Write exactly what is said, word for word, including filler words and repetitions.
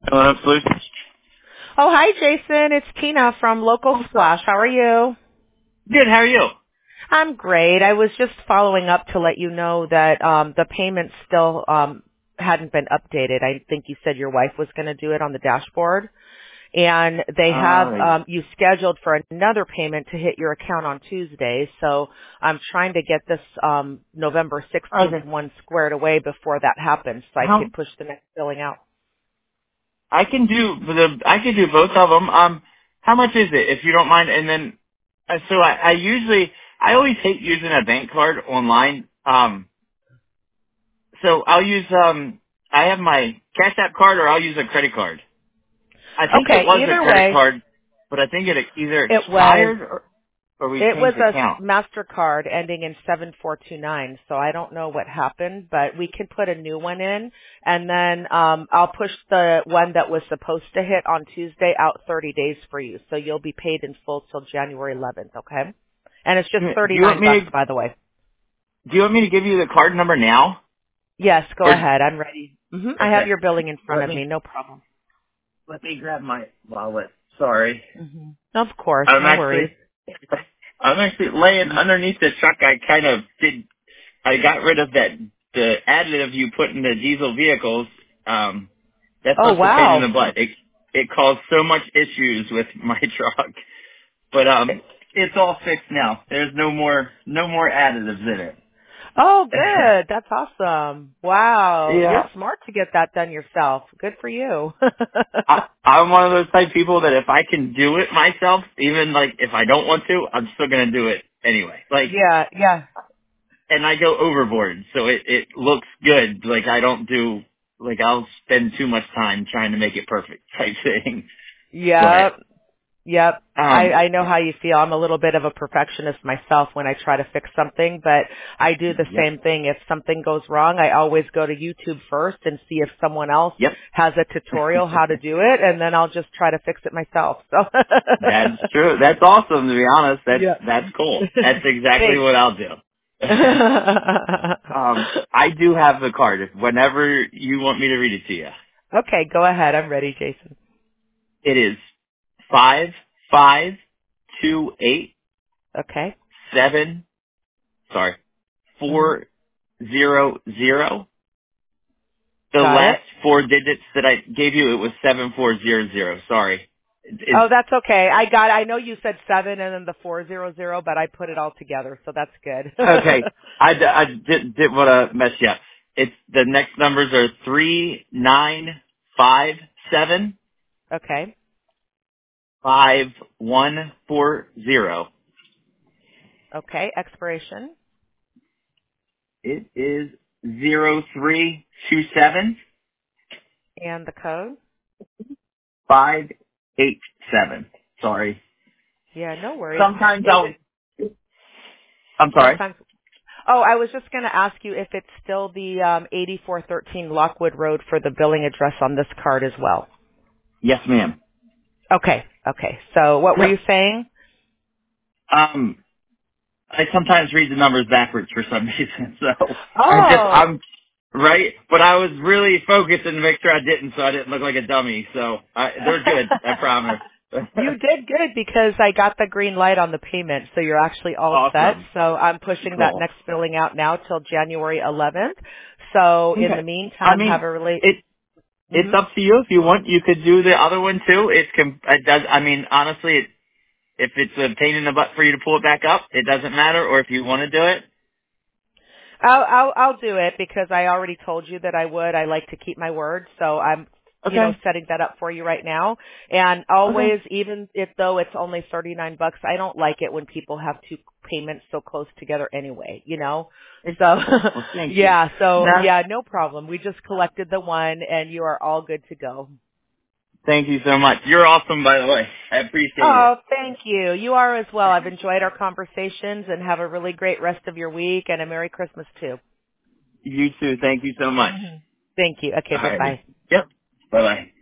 Hello, Solutions. Oh, hi, Jason. It's Tina from Local Splash. How are you? Good. How are you? I'm great. I was just following up to let you know that um, the payment still um, hadn't been updated. I think you said your wife was going to do it on the dashboard. And they have Uh, um, you scheduled for another payment to hit your account on Tuesday. So I'm trying to get this um, November sixteenth okay. one squared away before that happens so I How could push the next billing out. I can do the I can do both of them. Um, how much is it, if you don't mind? And then, uh, so I, I usually I always hate using a bank card online. Um, so I'll use um I have my Cash App card or I'll use a credit card. I think it Okay, was a either credit way, card, but I think it either it was. expired or, or we It was changed a account. MasterCard ending in seven four two nine, so I don't know what happened, but we can put a new one in, and then um, I'll push the one that was supposed to hit on Tuesday out thirty days for you, so you'll be paid in full till January eleventh, okay? And it's just Do you want thirty-nine me bucks, to by the way. Do you want me to give you the card number now? Yes, go Or ahead. I'm ready. hmm I have okay. your billing in front Let of me, me no problem. let me grab my wallet. Sorry. hmm Of course, I'm no worries. actually I'm actually laying underneath the truck. I kind of did I got rid of that the additive you put in the diesel vehicles. Um that's Oh, such a pain in the wow. butt. It it caused so much issues with my truck. But um it's all fixed now. There's no more no more additives in it. Oh, good. That's awesome. Wow. You're Yeah. smart to get that done yourself. Good for you. I, I'm one of those type of people that if I can do it myself, even like if I don't want to, I'm still gonna do it anyway. Like, yeah, yeah. and I go overboard, so it it looks good. Like I don't do like I'll spend too much time trying to make it perfect type thing. But Yep. Yep. I, um, I know how you feel. I'm a little bit of a perfectionist myself when I try to fix something, but I do the yep, same thing. If something goes wrong, I always go to YouTube first and see if someone else yep, has a tutorial how to do it, and then I'll just try to fix it myself. So that's true. That's awesome. To be honest, that's yeah. that's cool. That's exactly Thanks. what I'll do. um, I do have the card. If whenever you want me to read it to you. Okay, go ahead. I'm ready, Jason. It is five five two eight Okay. seven. Sorry, hmm four zero zero. The Got it. last four digits that I gave you, it was seven four zero zero. Sorry. Is Oh, that's okay. I got. I know you said seven and then the four zero zero, but I put it all together, so that's good. okay. I, d- I did, didn't want to mess you up. It's the next numbers are three nine five seven okay. five one four zero. Okay. Expiration It is zero three two seven and the code. five eight seven. Sorry. Yeah, no worries. Sometimes Is I'll. it I'm sorry. sometimes? Oh, I was just going to ask you if it's still the um, eighty-four thirteen Lockwood Road for the billing address on this card as well. Yes, ma'am. Okay. Okay. So what were Yep. you saying? Um, I sometimes read the numbers backwards for some reason, so I'm just Oh, I'm right. But I was really focusing to make sure I didn't, so I didn't look like a dummy. So I, they're good. I promise. you did good because I got the green light on the payment, so you're actually all set. Awesome. So I'm pushing that Cool. next billing out now till January eleventh. So in the Okay. I meantime, have mean, a really. it it's hmm up to you. If you want, you could do the other one too. It's com- it does. I mean, honestly, it, if it's a pain in the butt for you to pull it back up, it doesn't matter. Or if you want to do it, I'll, I'll I'll do it because I already told you that I would. I like to keep my word, so I'm you know okay. setting that up for you right now. And Okay. always, even if though it's only thirty nine bucks, I don't like it when people have two payments so close together anyway. You know, so Well, thank you. yeah, so No, yeah, no problem. We just collected the one, and you are all good to go. thank you so much. You're awesome, by the way. I appreciate it. Oh, thank you. You are as well. I've enjoyed our conversations, and have a really great rest of your week, and a Merry Christmas too. You too. Thank you so much. hmm Thank you. Okay, All bye bye. righty. Yep. Bye bye.